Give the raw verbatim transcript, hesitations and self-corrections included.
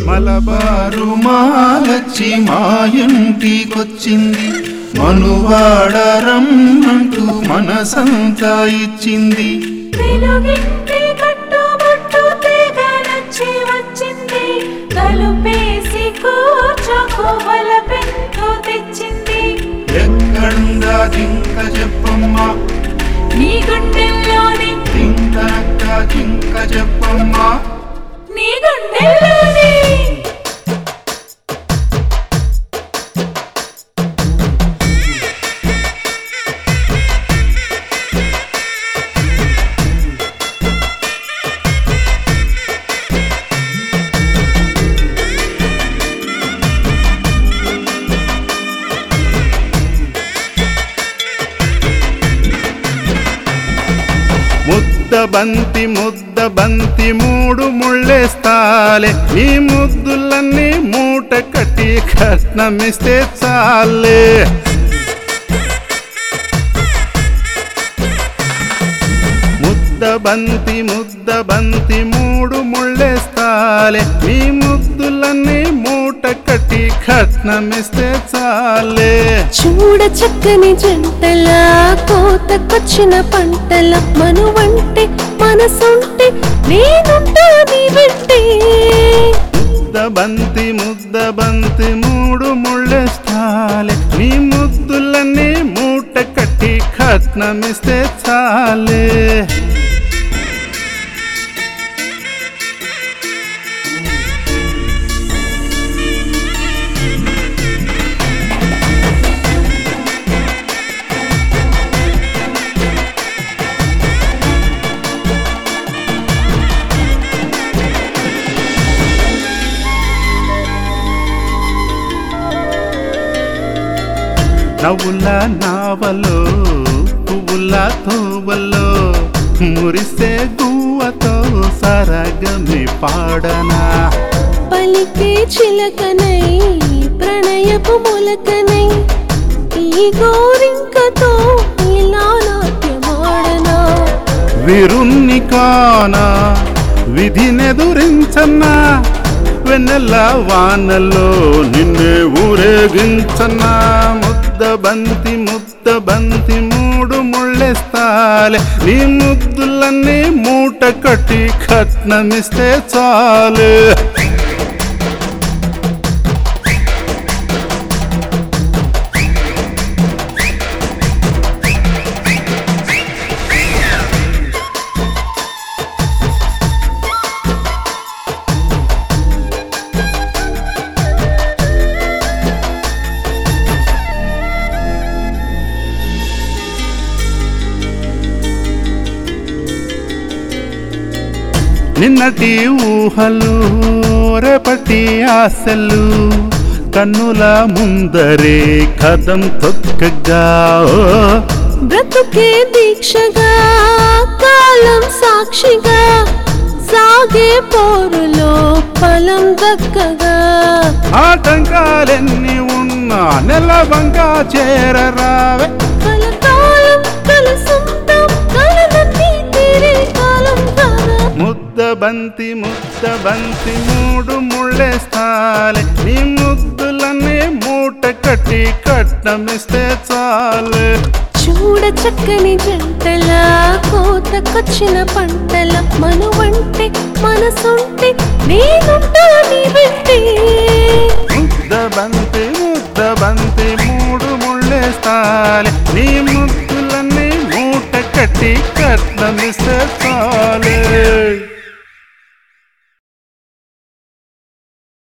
మలబారు మాలచ్చి మా ఇంటికొచ్చింది, మనువాడరమ్మంటూ మనసంతా ఇచ్చింది. వెలుగింటి కట్టుబొట్టు తెగ నచ్చి వచ్చింది, తలుపేసి కూర్చోకోవల పెంకు తెచ్చింది. ఎక్కడుందా జింక చెప్పమ్మా, నీ గుండెల్లోని జింకనక్క జింక చెప్పమ్మా, నీ గుండెల్లోని. ముద్ద బంతి ముద్ద బంతి మూడు ముళ్ళేస్తాలే, నీ ముద్దులన్నీ మూట కట్టి కట్నమిస్తే చాలే. ముద్ద బంతి ముద్ద బంతి మూడు ముళ్ళేస్తాలే, నీ ముద్దులన్నీ మూట కట్టి కట్నమిస్తే చాలే. చూడ చక్కని జంటలా కోతకొచ్చిన పంటల మనువంటే మనసుంటే నేనుంటా నీ వెంటే. ముద్ద బంతి ముద్ద బంతి మూడు ముళ్ళేస్తాలే, నీ ముద్దులన్నీ మూట కట్టి కట్నమిస్తే చాలే. నవ్వుల నావలో పువ్వుల తోవలో మురిసే గువ్వతో సరగమి పాడనా. పలికే చిలకనై ప్రణయపు మొలకనై ఈ గోరింకతో ఇలా నాట్యమాడనా. విరున్ని కానా విధినెదురించన్నా, వెన్నెల వానల్లో నిన్నే ఊరేగించన్నా. ముద్ద బంతి ముద్ద బంతి మూడు ముళ్ళేస్తాలే, నీ ముద్దులన్నీ మూట కట్టి కట్నమిస్తే చాలే. నిన్నటి ఊహలు రేపటి ఆశలు కన్నుల ముందరే కదం తొక్కగా. బ్రతుకే దీక్షగా కాలం సాక్షిగా సాగే పోరులో ఫలం దక్కగా. ఆటంకాలెన్ని ఉన్నా నెలవంగా చేరరావే, కలకాలం కలసుందాం కలలన్నీ తీరే కాలం కాదా. ముద్ద బంతి ముద్ద బంతి మూడు ముళ్ళేస్తాలే, నీ ముద్దులన్నీ మూట కట్టి కట్నమిస్తే చాలే. చూడ చక్కని జంటలా కోతకొచ్చిన పంటల మనువంటే మనసుంటే నేనుంటా నీ వెంటే. ముద్ద బంతి ముద్ద బంతి మూడు ముళ్ళేస్తాలే, నీ ముద్దు